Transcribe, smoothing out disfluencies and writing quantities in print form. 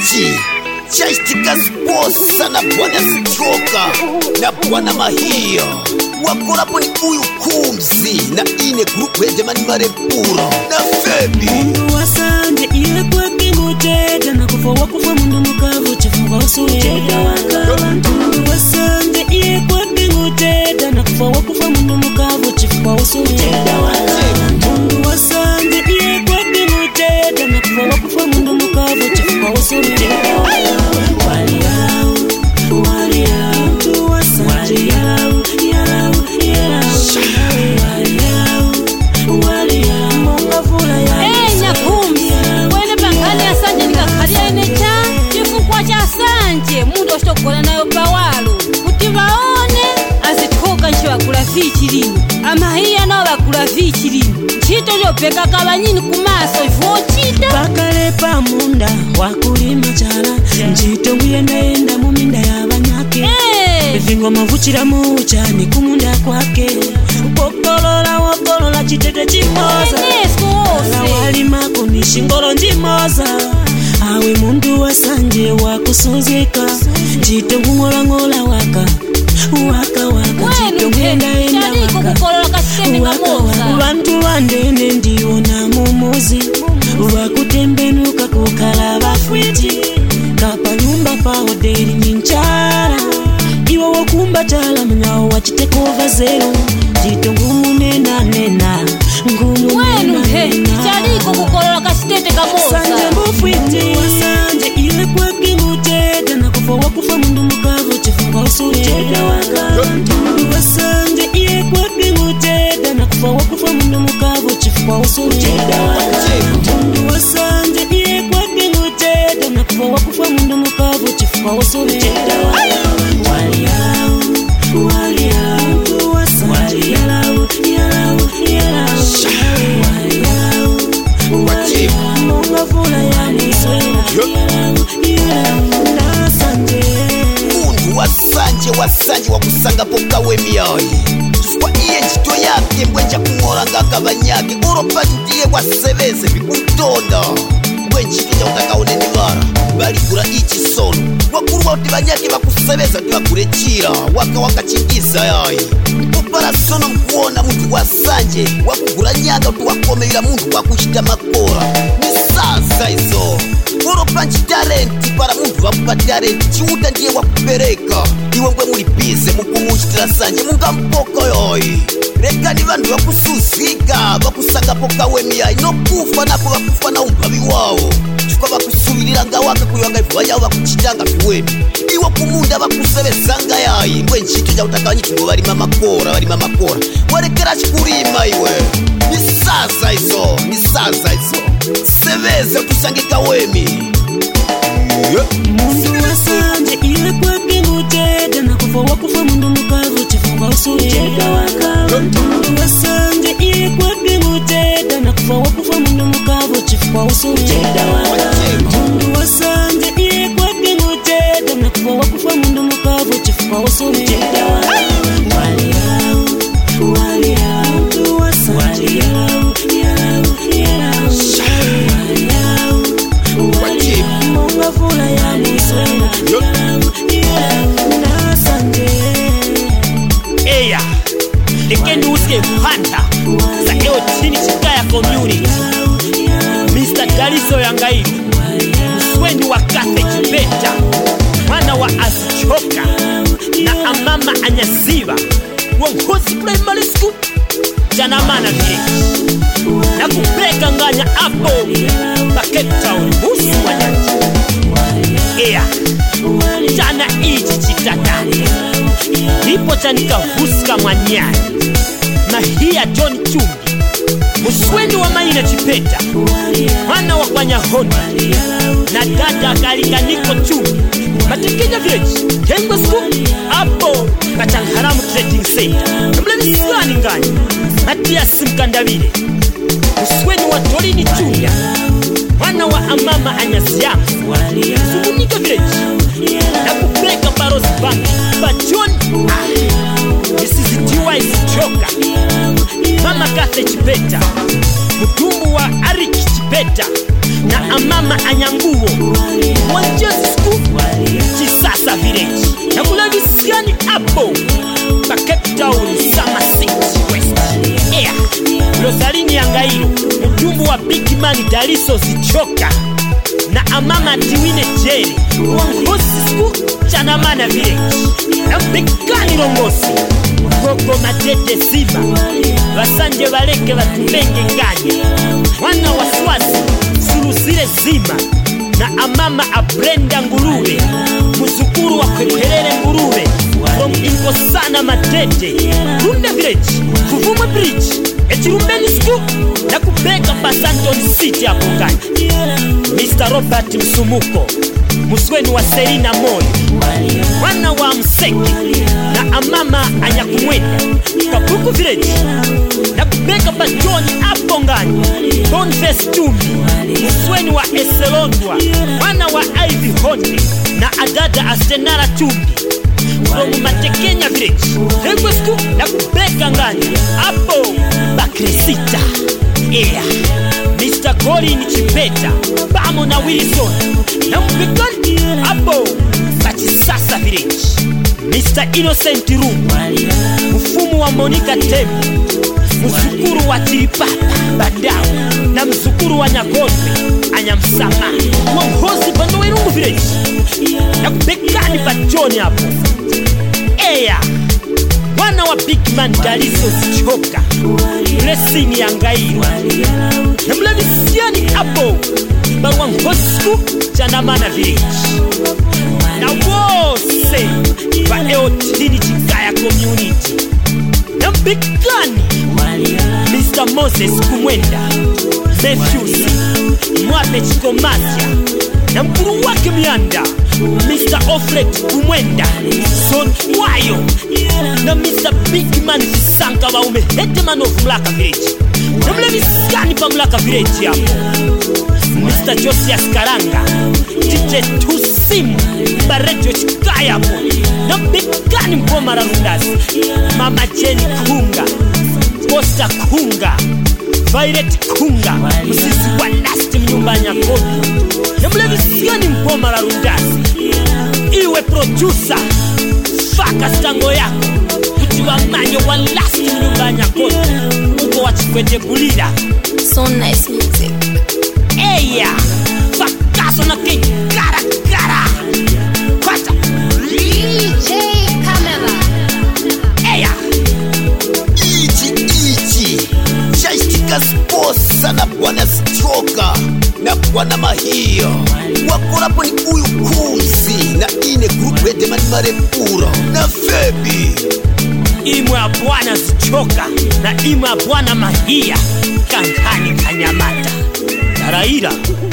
ichi chaitika sposa na bwana Sichoka na bwana Mahia wakorapo ni uyu Kumzi na ine grupu ya jamani Marempuro na Febi. Mundu wasanje iye kwa kimutega na kufa wakufa mundu mukavu chifunga usutega wakaba. Mundu wasanje iye kwa kimutega na kufa wakufa mundu mukavu chifunga usutega wakaba. Mundu wasanje iye kwa kimutega na kufa wakufa mundu mukavu chifunga usutega wakaba. Mundu oshtokona nayo pawalo kuti vaone azitoka nchiwa kula vichilini Amahia nao bakula vichilini chito jopeka kabanyini kumaso vochita bakale pa munda wakulima chala njito nguyenda muminda y'abanyake evingo mavuchira mucha ni kumunda kwake ukokolola chitete chimoza ala walima kunishingolo njimoza awe mundu wasanje wakusuzika chito ngola waka chito ngenda waka bantu bandene ndiona mumuzi wakutembenuka kukala bafwiti kapa nyumba pa hoteli ninchara iwo wakumba tala mnao wachitekova zero chito ngumunena chaliko kukolola kasitete kamoza sanje mufwiti wasanje ile kwa kimutega na kufa wakufa mundu mukavu chifunga usutega wakaba. Wasanje ile kwa kimutega na kufa wakufa mundu mukavu chifunga usutega wakaba. Wasanje ile kwa kimutega na kufa wakufa mundu mukavu chifunga usutega wakaba. Waliau wasanje yalau wasanje wakusanga poka wemiyai kwa iye njito yake mbwenja kumoranga kabanyake uropati utiye wasebeze vikutonda mbwenjito ya utakaone nivara bali kura ichi solo wakuruwa utibanyake wakusebeza tiwakurechira waka chingiza yai kupara sono mkuona mtu wasanje wakugura nyaga utuwakomeila mundu wakuchita makora ni sasa izo uropanchi talenti para mundu wakupa talenti chiuta ndiye wakupereka iwe mbwe mulipize mukumuchitira sanje mungampoka yoi rekani vandu wakusuzika wakusanga poka wemiyai nokufa napo wakufa na umbavi wawo chukwa wakusuvililanga waka kuyanga ivu wayawo wakuchitanga viwemi iwo kumunda wakusebezanga yai mbwe nchito ja utakanyitungo walima makora warekera chikurima iwe ni sasa izo sebeze utusangika wemi mundu wasanje ile kwa kimutega na kufa wakufa mundu mukavu chifunga usutega wakaba. Mundu wasanje ile kwa kimutega na kufa wakufa mundu mukavu chifunga usutega wakaba. Mundu wasanje ile kwa kimutega na kufa wakufa mundu mukavu chifunga usutega wakaba. Waliau wasanje yalau fula ya niswena eya lekendi usiye kuhanta za eo chini chikaya community Mr. Daliso Yangairi mswendi wa Kate Kibeta mwana wa Asichoka na Amama Anyaziva wongozi primary school jana mana vile na kupeka nganya hapo pa Cape Town musu wanyanji ea jana ichi chitata nipo chanika huska mwanyani na hiya John Chumbi muswendi wa Maina Chipeta mwana wa kwanya hondi na dada kalika niko Chumbi Matekenya village Kengwa school hapo Kachangaramu trading center mlemi swani ngani Matia Simkandavile muswendi wa Torini Chunya mwana wa Amama Anyaziama Subunika village na kupeka Barosi Bank Bajon this is D.Y. Sichoka Mama Kate Chipeta Mutumbu wa Ariki Chipeta na amama anyanguo wanjesiku Chisasa Village na kulavisiani hapo pa Cape Town Sama City West Air Rosalini Yangairo mjumbu wa Big Man Daliso Zichoka na amama Tiwine Jerry wangosi siku Chanamana Village na Bekani Rongosi Gogo Matete Siva Wasanje Baleke Batubenge Nganye Wana Waswasi Surusire Zima na amama Abrenda Nguruwe muzukuru wa Kwepelele Nguruwe from Inkosana Matete Runde Village Kuvumwe Bridge Echirumbeni siku na kubeka Basanton City hapo Nganye Mr. Robert Msumuko Musweni wa Serina Moyo Wana wa Mseki na amama Anyakumwenda Kabuku Village na kubeka Bajoni hapo Nganye Bonface Tumbi Musweni wa Eselondwa Wana wa Ivy Hondi na adada Astenara Tumbi from Matekenya Village Hegwesku na kubeka Nganye hapo Bakresita Ea Mr. Colin Chipeta Bamo na Wilson na mbekani hapo Chisasa Village Mr. Innocent Room mfumu wa Monica Tembo msukuru wa Tiripata Bandao na msukuru wa Nyakotwe Anyamsama Mwangozi Bando Werungu Village na kubekani Bajoni hapo Ea wana wa Big Man Daliso Zichoka Blessing Yangairo na mlavisiani hapo Barwangosku Chanamana Village na wose wa Eotini Chikaya Community na Bekani Mr. Moses Kumwenda Matthews Mwape Chikomasia na mkuru wake Mianda Mr. Offred Kumwenda Son Wayo na Mr. Big Man Chisanka wa Hetman of Mlaka Village na mlevisiani pa Mlaka Village hapo Mr. Josias Karanga DJ Tusimu Barejo Chikaya hapo na Bekani Mpomara Rundasi Mama Jenny Kunga Costa Kunga Violet Kunga Msisi wa Lasti Mnyumbanya Kobi na mlevisiani Mpomara Rundasi iwe producer Faka stango yako kutiwa manyo wa Lasti Mnyumbanya Kobi uko wachikwete bulida So nice music Eya Fakaso na kikara kara Kwata DJ Camera Eya Iji Shaishtika Sposa na Bwana Zichoka na Bwana Mahia Wakurapo ni uyu Kumzi na ine grupu Edemani Marepuro na Febi imwe ya Bwana Zichoka na imwe ya Bwana Mahia Kankani Kanyamata Taraira